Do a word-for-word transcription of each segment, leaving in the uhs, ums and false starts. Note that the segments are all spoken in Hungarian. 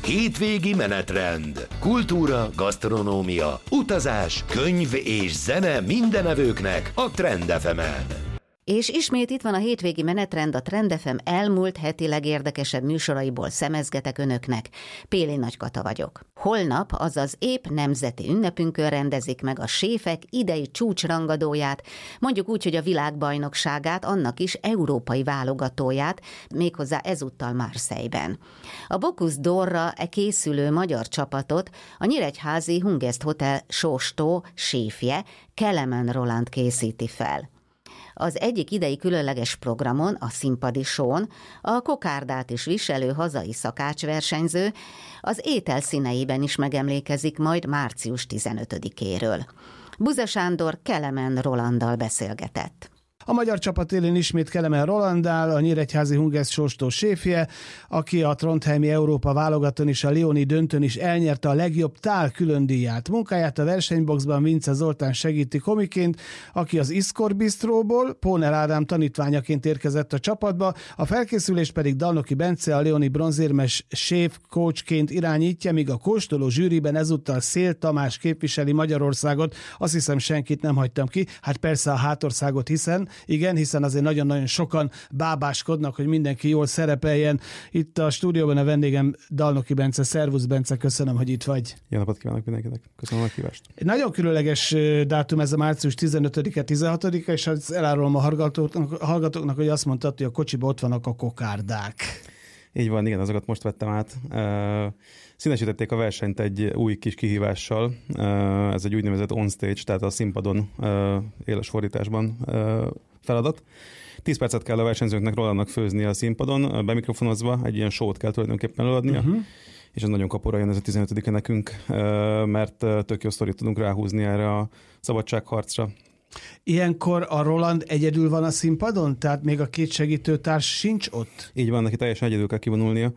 Hétvégi menetrend. Kultúra, gasztronómia, utazás, könyv és zene mindenevőknek a Trend ef emen. És ismét itt van a hétvégi menetrend, a Trend ef em elmúlt heti legérdekesebb műsoraiból szemezgetek önöknek. Péli Nagykata vagyok. Holnap, azaz épp nemzeti ünnepünkön rendezik meg a séfek idei csúcsrangadóját, mondjuk úgy, hogy a világbajnokságát, annak is európai válogatóját, méghozzá ezúttal Marseille-ben. A Bocuse d'Orra e készülő magyar csapatot a nyíregyházi Hungest Hotel sóstó séfje, Kelemen Roland készíti fel. Az egyik idei különleges programon, a színpadi són, a kokárdát is viselő hazai szakácsversenyző az étel színeiben is megemlékezik majd március tizenötödikéről. Buza Sándor Kelemen Rolanddal beszélgetett. A magyar csapat élén ismét Kelemen Roland áll, a nyíregyházi Hungest sóstó séfje, aki a trondheimi Európa válogatón és a lyoni döntőn is elnyerte a legjobb tál különdíját. Munkáját a versenyboxban Vince Zoltán segíti komiként, aki az Iskor Bistróból Póner Ádám tanítványaként érkezett a csapatba, a felkészülés pedig Dalnoki Bence, a lyoni bronzérmes séf coachként irányítja, míg a kóstoló zsűriben ezúttal Szél Tamás képviseli Magyarországot. Azt hiszem, senkit nem hagytam ki, hát persze a hátországot, hiszen igen, hiszen azért nagyon-nagyon sokan bábáskodnak, hogy mindenki jól szerepeljen. Itt a stúdióban a vendégem Dalnoki Bence. Szervusz, Bence, köszönöm, hogy itt vagy. Jó napot kívánok mindenkinek, köszönöm a meghívást. Egy nagyon különleges dátum ez a március tizenötödike, tizenhatodika, és az elárulom a hallgatóknak, hallgatóknak, hogy azt mondtad, hogy a kocsiba ott vannak a kokárdák. Így van, igen, azokat most vettem át. Színesítették a versenyt egy új kis kihívással. Ez egy úgynevezett on stage, tehát a színpadon éles fordításban feladat. tíz percet kell a versenyzőknek Rolandnak főzni a színpadon, bemikrofonozva, egy ilyen show-t kell tulajdonképpen előadnia, uh-huh. és ez nagyon kapora jön ez a tizenötödike nekünk, mert tök jó sztorit tudunk ráhúzni erre a szabadságharcra. Ilyenkor a Roland egyedül van a színpadon? Tehát még a két segítőtárs sincs ott? Így van, neki teljesen egyedül kell kivonulnia,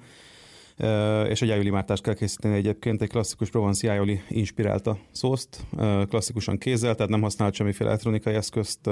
és egy ájuli-mártást kell készíteni egyébként, egy klasszikus Provence ájuli inspirálta szószt, klasszikusan kézzel, tehát nem használt semmiféle elektronikai eszközt,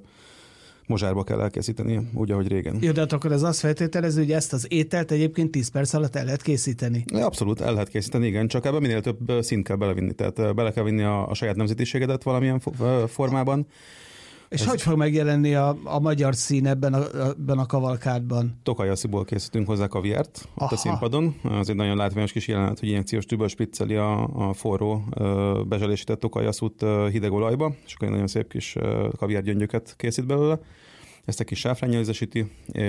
mozsárba kell elkészíteni, úgy, ahogy régen. Jó, de hát akkor ez azt feltételező, hogy ezt az ételt egyébként tíz perc alatt el lehet készíteni. Abszolút, el lehet készíteni, igen, csak ebben minél több szint kell belevinni, tehát bele kell vinni a, a saját nemzetiségedet valamilyen formában. És ez... hogy fog megjelenni a, a magyar szín ebben a, ebben a kavalkádban? Tokajassziból készítünk hozzá kaviárt ott a színpadon. Az egy nagyon látványos kis jelenet, hogy injekciós tűből spricceli a, a forró bezselésített tokajasszút hideg olajba, és akkor egy nagyon szép kis kaviárgyöngyöket készít belőle. Ezt egy kis sáfránnyal ízesíti,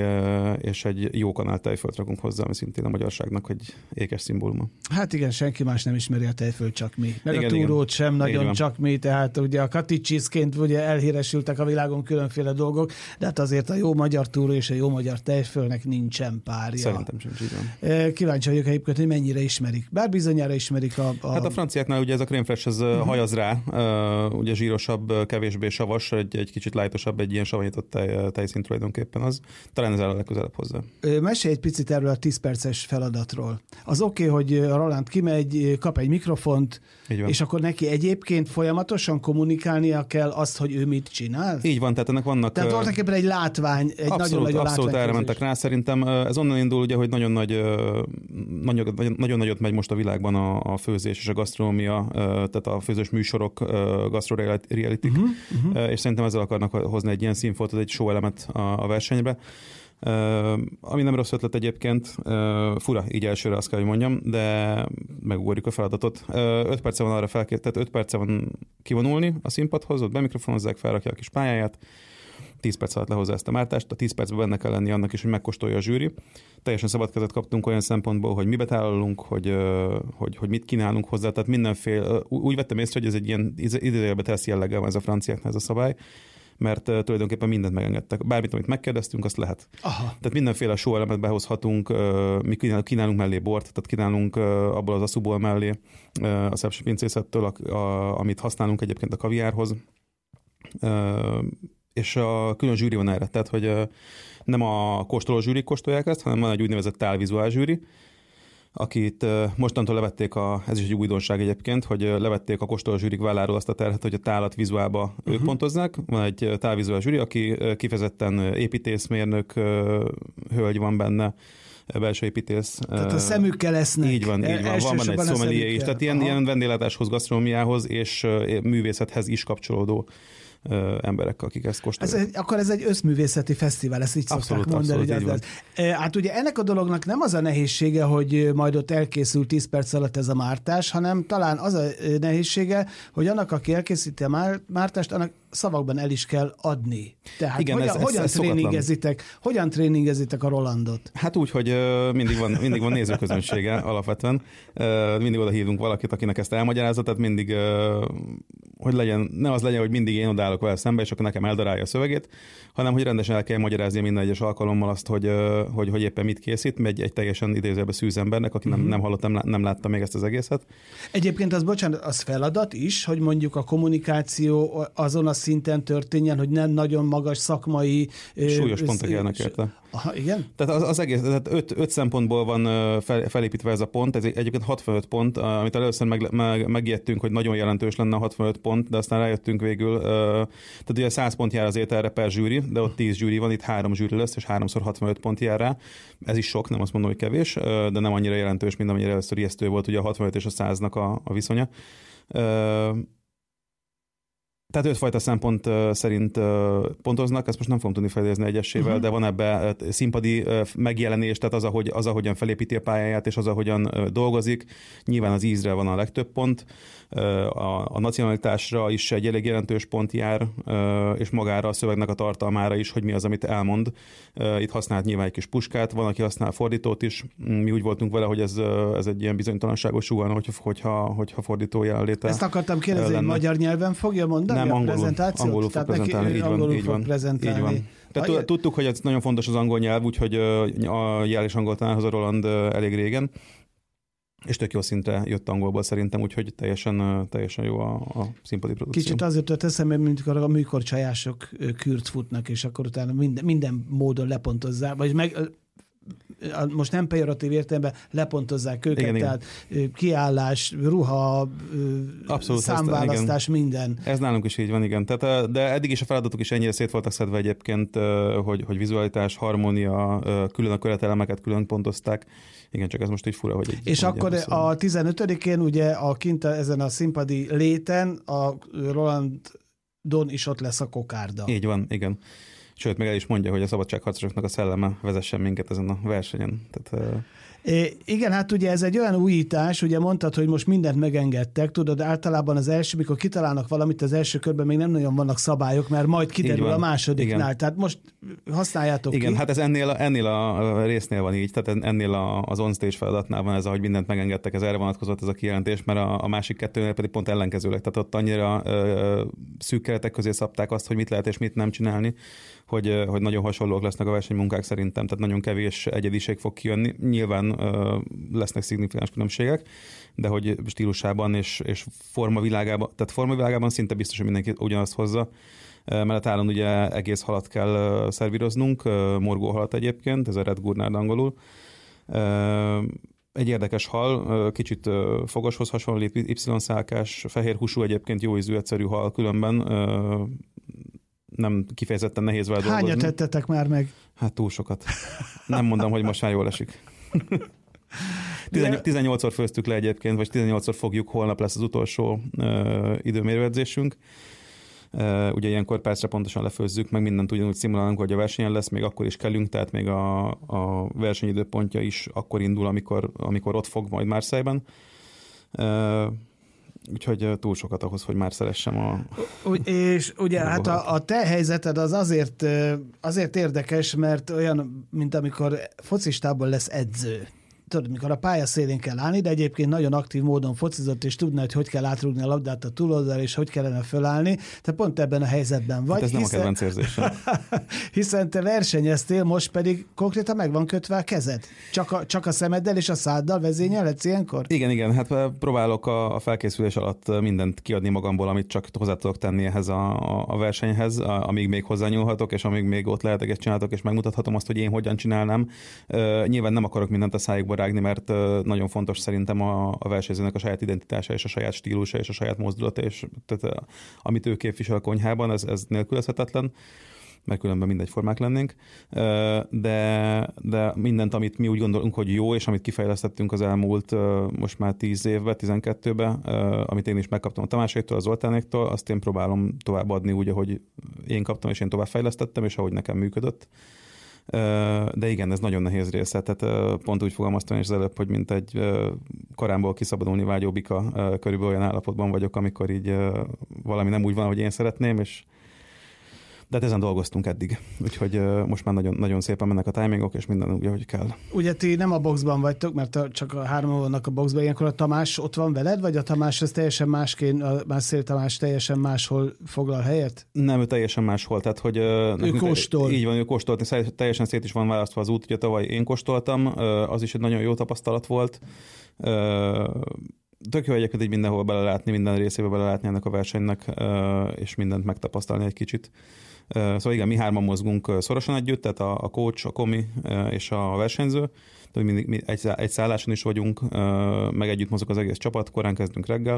és egy jó kanál tejfölt rakunk hozzá, ami szintén a magyarságnak egy ékes szimbóluma. Hát igen, senki más nem ismeri a tejfölt, csak mi. Meg igen, a túrót igen. sem nagyon csak mi, tehát ugye a katicsiszként ugye elhíresültek a világon különféle dolgok, de hát azért a jó magyar túró és a jó magyar tejfölnek nincsen párja. Szerintem sem így van. Kíváncsi vagyok egyébként, hogy mennyire ismerik. Bár bizonyára ismerik a... a... Hát a franciáknál ugye ez a crème fraiche, ez uh-huh. hajaz rá, ugye zsírosabb, kevésbé savas, egy, egy kicsit lájtosabb, egy ilyen savanyított tej, tejszint tulajdonképpen az. Talán ez áll a legközelebb hozzá. Mesélj egy picit erről a tíz perces feladatról. Az oké, okay, hogy Roland kimegy, kap egy mikrofont, és akkor neki egyébként folyamatosan kommunikálnia kell azt, hogy ő mit csinál? Így van, tehát ennek vannak... Tehát voltaképpen egy látvány, egy abszolút, nagyon nagy abszolút erre mentek rá. Szerintem ez onnan indul, ugye, hogy nagyon, nagy, nagyon, nagyon nagyot megy most a világban a, a főzés és a gasztronómia, tehát a főzős műsorok, gasztrorealitik, uh-huh, uh-huh. és szerintem ezzel akarnak hozni egy ilyen színfoltot, egy show elemet a, a versenybe. Uh, ami nem rossz ötlet egyébként, uh, fura, így elsőre azt kell, hogy mondjam, de megugorjuk a feladatot. Uh, öt perce van arra felkért, tehát öt perce van kivonulni a színpadhoz, ott bemikrofonozzák, felrakja a kis pályáját, tíz perc alatt lehozza ezt a mártást, a tíz percben benne kell lenni annak is, hogy megkóstolja a zsűri. Teljesen szabad kezet kaptunk olyan szempontból, hogy mi betállalunk, hogy, uh, hogy, hogy mit kínálunk hozzá, tehát mindenféle, uh, úgy vettem észre, hogy ez egy ilyen idézőjelbe tesz jelleggel van ez a franciáknál ez a szabály, mert uh, tulajdonképpen mindent megengedtek. Bármit, amit megkérdeztünk, azt lehet. Aha. Tehát mindenféle show elemet behozhatunk, uh, mi kínálunk, kínálunk mellé bort, tehát kínálunk uh, abból az aszúból mellé uh, a szepsi pincészettől, a, a, amit használunk egyébként a kaviárhoz. Uh, és a külön zsűri van erre, tehát hogy uh, nem a kóstoló zsűrik kóstolják ezt, hanem van egy úgynevezett tálvizuál zsűri, akit mostantól levették, a, ez is egy újdonság egyébként, hogy levették a kóstoló zsűrik válláról azt a terhet, hogy a tálat vizuálba uh-huh. ők pontozzák. Van egy tálvizuál zsűri, aki kifejezetten építészmérnök hölgy van benne, belső építész. Tehát a szemükkel esznek. Így van, így van. Van benne egy szomelié is. Tehát ilyen, ilyen vendéglátáshoz, gasztronómiához és művészethez is kapcsolódó emberek, akik ezt kóstolják. Ez egy, akkor ez egy összművészeti fesztivál, ezt így abszolút, szokták mondani. Abszolút, hogy az, hát ugye ennek a dolognak nem az a nehézsége, hogy majd ott elkészül tíz perc alatt ez a mártás, hanem talán az a nehézsége, hogy annak, aki elkészíti a mártást, annak szavakban el is kell adni. Tehát igen, hogyan, ez, hogyan, ez, ez tréningezitek, hogyan tréningezitek a Rolandot? Hát úgy, hogy mindig van, mindig van nézőközönsége alapvetően. Mindig oda hívunk valakit, akinek ezt elmagyarázza, tehát mindig, hogy legyen, ne az legyen, hogy mindig én odállok vele szembe, és akkor nekem eldarálja a szövegét, hanem hogy rendesen el kell magyarázni minden egyes alkalommal azt, hogy, hogy, hogy éppen mit készít, egy, egy teljesen idézőjelbe szűz embernek, aki uh-huh. nem, nem hallott, nem, nem látta még ezt az egészet. Egyébként az, bocsánat, az feladat is, hogy mondjuk a kommunikáció azon a szinten történjen, hogy nem nagyon magas szakmai... Súlyos ö, pontok élnek érte. Aha, igen? Tehát az, az egész, tehát öt, öt szempontból van fel, felépítve ez a pont, ez egyébként hatvanöt pont, amit először meg, meg, megijedtünk, hogy nagyon jelentős lenne a hatvanöt pont, de aztán rájöttünk végül, tehát ugye száz pont jár az ételre per zsűri, de ott tíz zsűri van, itt három zsűri lesz, és háromszor hatvanöt pont jár rá. Ez is sok, nem azt mondom, hogy kevés, de nem annyira jelentős, mint amennyire először ijesztő volt ugye a hatvanöt és a száznak a, a viszonya. Tehát ötfajta szempont szerint pontoznak, ezt most nem fogom tudni felidézni egyesével, uh-huh. de van ebbe színpadi megjelenés, tehát az, ahogy, az, ahogyan felépíti a pályáját, és az, ahogyan dolgozik. Nyilván az ízre van a legtöbb pont, a, a nacionalitásra is egy elég jelentős pont jár, és magára a szövegnek a tartalmára is, hogy mi az, amit elmond. Itt használt nyilván egy kis puskát, van, aki használ fordítót is. Mi úgy voltunk vele, hogy ez, ez egy ilyen bizonytalanságos sugalna, hogyha, hogyha, hogyha fordító jelenléte. Ezt akartam kérdezni, hogy magyar nyelven fogja mondani? Nem, angolul, angolul fog prezentálni, így van, így van, így van. Tehát tudtuk, hogy ez nagyon fontos az angol nyelv, úgyhogy a jel és angol tanárhoz a Roland elég régen, és tök jó szintre jött angolból szerintem, úgyhogy teljesen, teljesen jó a, a színpadi produkció. Kicsit azért jutott eszembe, mint a műkorcsajások kürt futnak, és akkor utána minden, minden módon lepontozzák, vagy meg... most nem pejoratív értelemben lepontozzák őket, igen, tehát igen. kiállás, ruha, abszolút, számválasztás, ezt, minden. Ez nálunk is így van, igen. Tehát, de eddig is a feladatok is ennyire szét voltak szedve egyébként, hogy, hogy vizualitás, harmónia, külön a követelemeket külön pontozták. Igen, csak ez most így fura, hogy... Így és akkor hosszú. A tizenötödikén ugye a kint ezen a színpadi léten a Rolandon is ott lesz a kokárda. Így van, igen. Sőt, meg el is mondja, hogy a szabadságharcosoknak a szelleme vezessen minket ezen a versenyen. Tehát, uh... é, igen, hát ugye ez egy olyan újítás, ugye mondtad, hogy most mindent megengedtek, tudod, általában az első, mikor kitalálnak valamit, az első körben még nem nagyon vannak szabályok, mert majd kiderül a másodiknál. Igen. Tehát most használjátok Igen, ki. hát ez ennél, ennél a résznél van így, tehát ennél a, az on-stage feladatnál van ez, ahogy mindent megengedtek, ez erre vonatkozott ez a kijelentés, mert a, a másik kettőnél pedig pont ellenkezőleg, tehát ott annyira ö, szűk keretek közé szabták azt, hogy mit lehet és mit nem csinálni, hogy, hogy nagyon hasonlóak lesznek a versenymunkák szerintem, tehát nagyon kevés egyediség fog kijönni. Nyilván ö, lesznek szignifikáns különbségek, de hogy stílusában és, és formavilágában, tehát formavilágában szinte biztos, hogy mindenki ugyanazt hozza. Mellett állon ugye egész halat kell szervíroznunk, morgóhalat egyébként, ez a Red Gurnard angolul. Egy érdekes hal, kicsit fogoshoz hasonlít, Y-szálkás, fehér húsú egyébként, jó ízű, egyszerű hal, különben nem kifejezetten nehéz vele dolgozni. Hányat tettetek már meg? Hát túl sokat. Nem mondom, hogy most már jól esik. tizennyolcszor főztük le egyébként, vagy tizennyolcszor fogjuk, holnap lesz az utolsó uh, időmérőedzésünk. Uh, ugye ilyenkor percre pontosan lefőzzük, meg mindent ugyanúgy szimulálunk, hogy a versenyen lesz, még akkor is kellünk, tehát még a, a versenyidőpontja is akkor indul, amikor, amikor ott fog majd Marseille-ben. Uh, Úgyhogy túl sokat ahhoz, hogy már szeressem a... És ugye a hát a, a te helyzeted az azért, azért érdekes, mert olyan, mint amikor focistából lesz edző. Tudod, mikor a pályaszélén kell állni, de egyébként nagyon aktív módon focizott, és tudna, hogy hogy kell átrúgni a labdát a túloldalra, és hogy kellene fölállni. Te pont ebben a helyzetben vagy. Hát ez nem hiszen, a kedvenc érzésem. Hiszen te versenyeztél, most pedig konkrétan meg van kötve a kezed. Csak a, csak a szemeddel és a száddal vezényelhetsz ilyenkor? Igen, igen. Hát próbálok a, a felkészülés alatt mindent kiadni magamból, amit csak hozzá tudok tenni ehhez a, a versenyhez, amíg még hozzányúlhatok, és amíg még ott lehetek, és csinálhatok, és megmutathatom azt, hogy én hogyan csinálnám. Uh, nyilván nem akarok mindent a szájukba rágni, mert nagyon fontos szerintem a, a versenyzőnek a saját identitása, és a saját stílusa, és a saját mozdulata, és tehát, amit ő képvisel a konyhában, ez, ez nélkülözhetetlen. mert különben mindegyformák lennénk, de, de mindent, amit mi úgy gondolunk, hogy jó, és amit kifejlesztettünk az elmúlt most már tíz évben, tizenkettőben, amit én is megkaptam a Tamáséktól, az Zoltánéktól, azt én próbálom továbbadni úgy, ahogy én kaptam, és én tovább fejlesztettem, és ahogy nekem működött. De igen, ez nagyon nehéz része, tehát pont úgy fogalmaztam is az előbb, hogy mint egy karámból kiszabadulni vágyó bika, körülbelül olyan állapotban vagyok, amikor így valami nem úgy van, ahogy én szeretném, és de hát ezen dolgoztunk eddig, úgyhogy most már nagyon, nagyon szépen mennek a timingok, és minden úgy, ahogy kell. Ugye ti nem a boxban vagytok, mert csak a hárman vannak a boxban, ilyenkor a Tamás ott van veled, vagy a Tamás az teljesen másként, a Mászél Tamás teljesen máshol foglal helyet? Nem, ő teljesen máshol, tehát hogy... Ő kóstol. Így van, ő kóstolt, teljesen szét is van választva az út, ugye tavaly én kóstoltam, az is egy nagyon jó tapasztalat volt. Tök jó egyébként így mindenhol belelátni, minden részébe belelátni ennek a versenynek, és mindent megtapasztalni egy kicsit. Szóval igen, mi hárman mozgunk szorosan együtt, tehát a, a coach, a komi és a versenyző, tehát mindig mi egy, egy szálláson is vagyunk, meg együtt mozog az egész csapat, korán kezdünk reggel.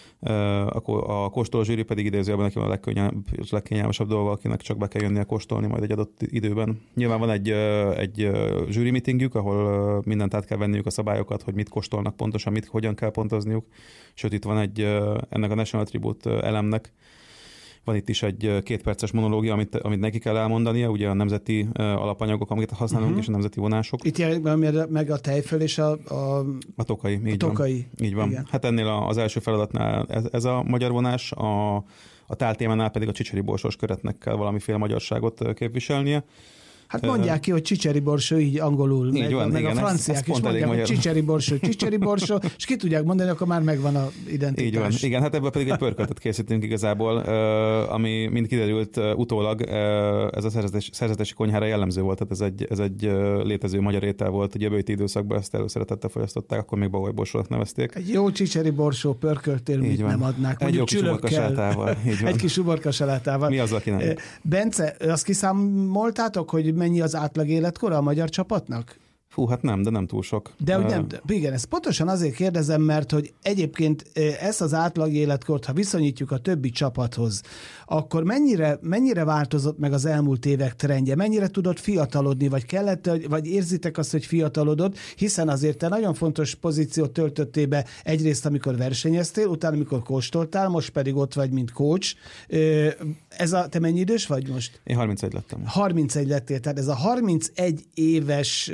A kóstoló zsűri pedig idézőjelben neki van a legkönnyebb, legkényelmesebb dolga, akinek csak be kell jönnie kóstolni majd egy adott időben. Nyilván van egy, egy zsűri meetingjük, ahol mindent át kell venniük a szabályokat, hogy mit kóstolnak pontosan, mit, hogyan kell pontozniuk. Sőt, itt van egy ennek a National Tribute elemnek, van itt is egy kétperces monológia, amit, amit neki kell elmondania, ugye a nemzeti alapanyagok, amiket használunk, uh-huh. és a nemzeti vonások. Itt jelenik meg a tejföl és a... A, a tokai, így a tokai. Van. Így van. Igen. Hát ennél az első feladatnál ez, ez a magyar vonás, a, a táltémánál pedig a csicseri borsos köretnek kell valamiféle magyarságot képviselnie. Hát mondják ki, hogy csicseri borsó, így angolul, így meg, van, meg igen, a franciák ez, ez is mondják, hogy csicseri borsó, csicseri borsó, és ki tudják mondani, akkor már megvan a identitás. Így van, igen, hát ebből pedig egy pörköltet készítünk igazából, ami mind kiderült utólag, ez a szerzetes, szerzetesi konyhára jellemző volt, tehát ez egy, ez egy létező magyar étel volt, ugye jövőti időszakban ezt előszeretettel fogyasztották, akkor még bagoly borsónak nevezték. Egy jó csicseri borsó pörköltél, mit nem adnák, egy jó kis uborkasalátával. Egy kis uborkasalátával. Mi az, aki nem? Bence, azt kiszámoltátok, hogy mennyi az átlag életkora a magyar csapatnak? Fú, hát nem, de nem túl sok. De hogy nem, igen, ezt pontosan azért kérdezem, mert hogy egyébként ezt az átlag életkort, ha viszonyítjuk a többi csapathoz, akkor mennyire, mennyire változott meg az elmúlt évek trendje? Mennyire tudott fiatalodni, vagy kellett, vagy érzitek azt, hogy fiatalodott, hiszen azért te nagyon fontos pozíciót töltöttél be egyrészt, amikor versenyeztél, utána, amikor kóstoltál, most pedig ott vagy, mint coach. Ez a, te mennyi idős vagy most? Én harmincegy lettem. harmincegy lettél, tehát ez a harmincegy éves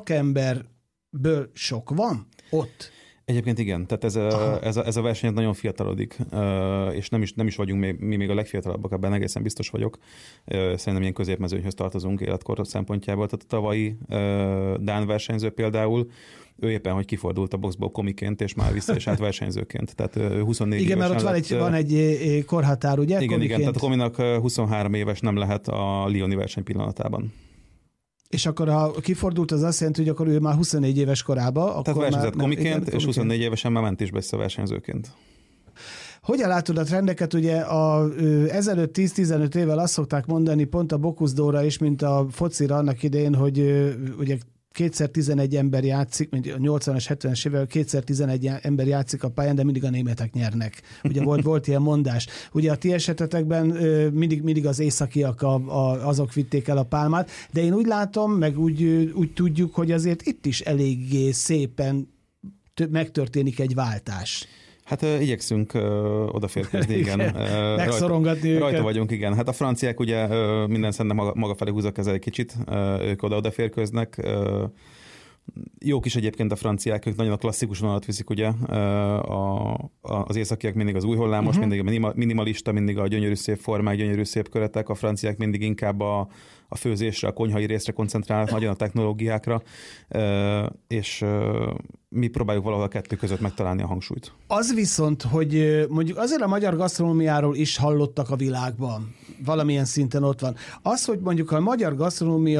szakemberből sok van ott? Egyébként igen, tehát ez a, ez a, ez a verseny nagyon fiatalodik, és nem is, nem is vagyunk mi, mi még a legfiatalabbak, ebben egészen biztos vagyok. Szerintem ilyen középmezőnyhöz tartozunk életkor szempontjából. Tehát a tavalyi dán versenyző például, ő éppen, hogy kifordult a boxból komiként, és már vissza is állt versenyzőként. Tehát ő huszonnégy igen, éves mert ott van egy, van egy korhatár, ugye? Igen, komiként. igen, tehát a kominak huszonhárom éves nem lehet a Lyoni verseny pillanatában. És akkor ha kifordult, az azt jelenti, hogy akkor ő már huszonnégy éves korában. Tehát versenyzett komiként, és huszonnégy évesen már ment is be versenyzőként. Hogyan látod a trendeket? Ugye a, ö, ezelőtt tíz-tizenöt évvel azt szokták mondani pont a Bocuse is, mint a focira annak idején, hogy ö, ugye kétszer tizenegy ember játszik, mint a nyolcvanas, hetvenes évvel kétszer tizenegy ember játszik a pályán, de mindig a németek nyernek. Ugye volt, volt ilyen mondás. Ugye a ti esetetekben mindig, mindig az északiak a, a, azok vitték el a pálmát, de én úgy látom, meg úgy, úgy tudjuk, hogy azért itt is eléggé szépen megtörténik egy váltás. Hát uh, igyekszünk uh, odaférkőzni, igen. igen. Uh, Megszorongatni rajta, őket. Rajta vagyunk, igen. Hát a franciák ugye uh, minden szerintem maga, maga felé húzza kezel egy kicsit, uh, ők oda-odaférkőznek. Uh, jók is egyébként a franciák, ők nagyon a klasszikus vonalat viszik, ugye. Uh, a, a, az északiak mindig az új hullámos, uh-huh. mindig a minimalista, mindig a gyönyörű szép formák, gyönyörű szép köretek. A franciák mindig inkább a, a főzésre, a konyhai részre koncentrálnak, nagyon a technológiákra, uh, és uh, mi próbáljuk valahol a kettő között megtalálni a hangsúlyt. Az viszont, hogy mondjuk azért a magyar gasztronómiáról is hallottak a világban, valamilyen szinten ott van. Az, hogy mondjuk a magyar gasztronómia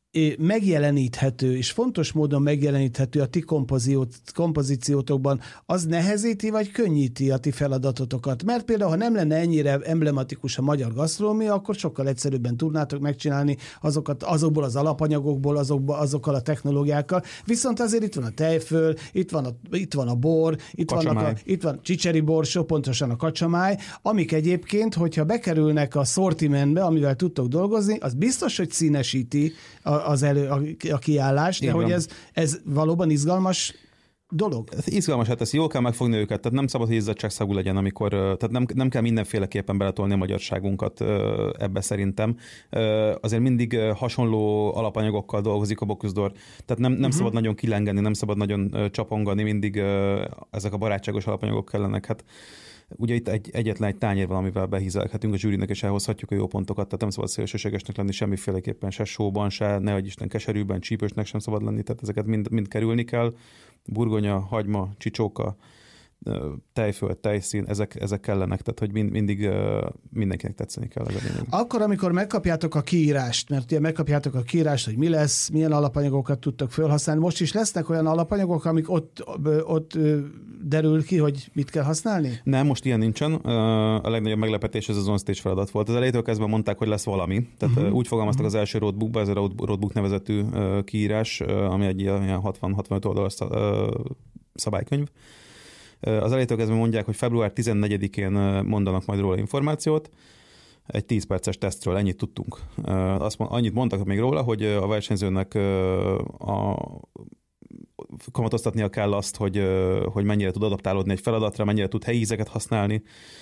megjeleníthető, és fontos módon megjeleníthető a ti kompozíciótokban, az nehezíti, vagy könnyíti a ti feladatotokat? Mert például, ha nem lenne ennyire emblematikus a magyar gasztronómia, akkor sokkal egyszerűbben tudnátok megcsinálni azokat, azokból az alapanyagokból, azokból, azokkal a technológiákkal. Viszont azért itt van a tejföl, itt van a, itt van a bor, itt, vannak a, itt van csicseri borsó, pontosan a kacsamáj, amik egyébként, hogyha bekerülnek a szortimentbe, amivel tudtok dolgozni, az biztos, hogy színesíti a az elő, a, a kiállás, de hogy ez, ez valóban izgalmas dolog? Izgalmas, hát ezt jól kell megfogni őket, tehát nem szabad, hogy izzadságszagú legyen, amikor, tehát nem, nem kell mindenféleképpen beletolni a magyarságunkat ebbe szerintem. Azért mindig hasonló alapanyagokkal dolgozik a Bocuse d'Or, tehát nem, nem uh-huh. szabad nagyon kilengeni, nem szabad nagyon csapongani, mindig ezek a barátságos alapanyagok kellenek. Hát ugye itt egy, egyetlen egy tányér van, amivel behízelhetünk a zsűrinek, és elhozhatjuk a jó pontokat, tehát nem szabad szélsőségesnek lenni semmiféleképpen, se sóban, se, nehogy Isten keserűben, csípősnek sem szabad lenni, tehát ezeket mind, mind kerülni kell. Burgonya, hagyma, csicsóka, tejföld, tejszín, ezek, ezek kellenek, tehát hogy mind, mindig mindenkinek tetszeni kell. Akkor, amikor megkapjátok a kiírást, mert ugye megkapjátok a kiírást, hogy mi lesz, milyen alapanyagokat tudtok felhasználni, most is lesznek olyan alapanyagok, amik ott, ott derül ki, hogy mit kell használni? Nem, most ilyen nincsen. A legnagyobb meglepetés ez az on-stage feladat volt. Az elejétől kezdve mondták, hogy lesz valami. Tehát uh-huh. úgy fogalmaztak uh-huh. az első roadbookba, ez a roadbook nevezetű kiírás, ami egy ilyen hatvan-hatvanöt oldalas szabálykönyv. Az elejétől kezdve mondják, hogy február tizennegyedikén mondanak majd róla információt, egy tíz perces tesztről, ennyit tudtunk. Azt mond, annyit mondtak még róla, hogy a versenyzőnek a, kamatoztatnia kell azt, hogy, hogy mennyire tud adaptálódni egy feladatra, mennyire tud helyi ízeket használni,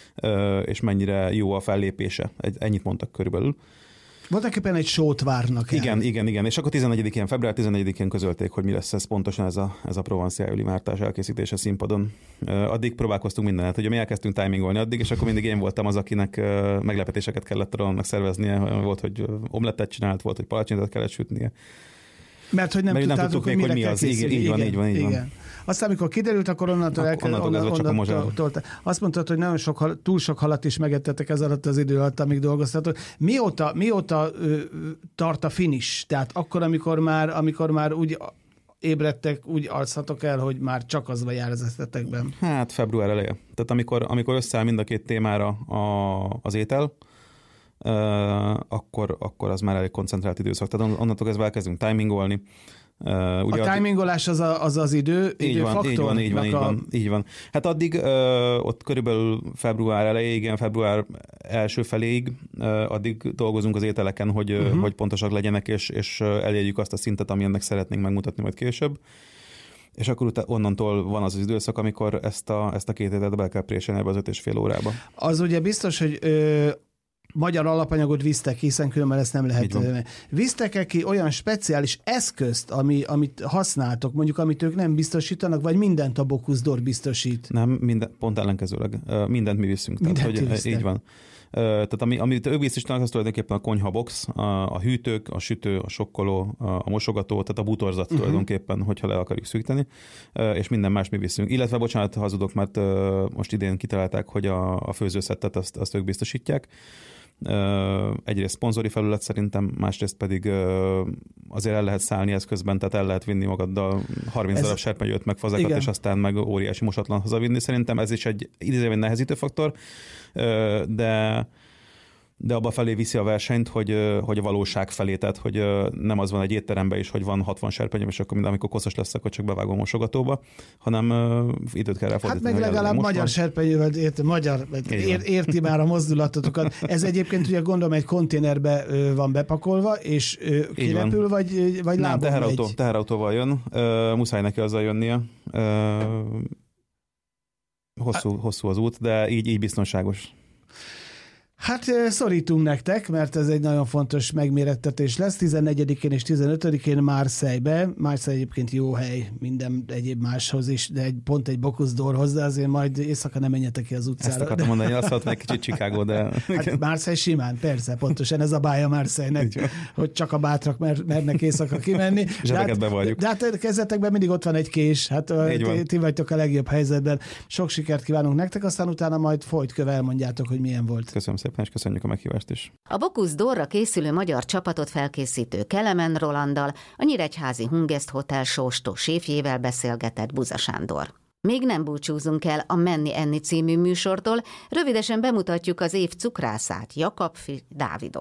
és mennyire jó a fellépése. Ennyit mondtak körülbelül. Voltak éppen egy sót várnak el. Igen, igen, igen. És akkor tizennegyedikén, február tizennegyedikén közölték, hogy mi lesz ez pontosan ez a, ez a Provenciál limártás elkészítése színpadon. Addig próbálkoztunk mindenet. Ugye mi elkezdtünk timingolni addig, és akkor mindig én voltam az, akinek meglepetéseket kellett a Rolandnak szerveznie. Volt, hogy omlettet csinált, volt, hogy palacsintát kellett sütnie. Mert hogy nem, Mert tudtátok, nem tudtuk még, hogy mi az. Igen, így van, így van, így van. Aztán, amikor kiderült, akkor onnantól elkezdett. Azt mondtad, hogy nagyon sok, túl sok halat is megettetek ez alatt az idő alatt, amíg dolgoztatok. Mióta, mióta ö, tart a finish? Tehát akkor, amikor már, amikor már úgy ébredtek, úgy alszatok el, hogy már csak az jár az eszetekben? Hát február eleje. Tehát amikor, amikor összeáll mind a két témára a, az étel, Uh, akkor, akkor az már elég koncentrált időszak. Tehát onnantól kezdve elkezdünk timingolni. Uh, ugye a timingolás az a, az, az idő, így van, így van, így van, így van, így van. Hát addig uh, ott körülbelül február elejéig, igen, február első feléig uh, addig dolgozunk az ételeken, hogy, uh-huh. hogy pontosak legyenek, és, és elérjük azt a szintet, ami ennek szeretnénk megmutatni majd később. És akkor utána onnantól van az az időszak, amikor ezt a, ezt a két ételt be kell préselni ebbe az öt és fél órába. Az ugye biztos, hogy ö, magyar alapanyagot visztek, hiszen különben ezt nem lehet. Visztek-e ki olyan speciális eszközt, ami, amit használtok, mondjuk amit ők nem biztosítanak, vagy mindent a Bocuse d'Or biztosít? Nem, minden, pont ellenkezőleg. Mindent mi viszünk. Tehát, hogy, így van. Tehát ami, amit ők biztosítanak, az tulajdonképpen a konyhabox, a, a hűtők, a sütő, a sokkoló, a mosogató, tehát a bútorzat uh-huh. tulajdonképpen, hogyha le akarjuk szűkíteni, és minden más mi viszünk. Illetve, bocsánat, hazudok, mert most idén kitalálták, hogy a, a főzőszettet azt, azt ők biztosítják. Egyrészt szponzori felület szerintem, másrészt pedig azért el lehet szállni eszközben, tehát el lehet vinni magaddal harminc ez... darab serpenyőt, meg fazekat, igen. és aztán meg óriási mosatlan hazavinni. Szerintem ez is egy idézőben nehezítő faktor, de de abba felé viszi a versenyt, hogy, hogy a valóság felé, tehát hogy nem az van egy étteremben is, hogy van hatvan serpenyőm, és akkor amikor koszos lesz, akkor csak bevágom a mosogatóba, hanem időt kell ráfordítani. Hát meg legalább magyar van. Serpenyővel ért, magyar, ér, érti már a mozdulatotokat. Ez egyébként ugye gondolom egy konténerbe van bepakolva, és kirepül, vagy, vagy lábon nem, teherautó, megy? Teherautóval jön, muszáj neki azzal jönnie. Hosszú, hosszú az út, de így, így biztonságos. Hát szorítunk nektek, mert ez egy nagyon fontos megmérettetés lesz. tizennegyedikén és tizenötödikén Marseille-be. Marseille egyébként jó hely minden egyéb máshoz is, de egy, pont egy Bocuse d'Orhoz, de azért majd éjszaka nem menjetek ki az utcára. Ezt akartam mondani, azt mondtam egy kicsit Chicago, de... Hát Marseille simán, persze, pontosan ez a bája Marseille-nek, hogy csak a bátrak mer- mernek éjszaka kimenni. Zsebeket bevalljuk. De hát kezdetekben mindig ott van egy kés, hát ti, ti vagytok a legjobb helyzetben. Sok sikert kívánunk nektek, aztán utána majd folytköve elmondjátok, hogy milyen volt. Köszönöm szépen. szépen, és köszönjük a meghívást is. A Bocuse d'Orra készülő magyar csapatot felkészítő Kelemen Rolanddal a Nyíregyházi Hungest Hotel sóstó séfjével beszélgetett Buza Sándor. Még nem búcsúzunk el a Menni Enni című műsortól, rövidesen bemutatjuk az év cukrászát, Jakab Dávidot.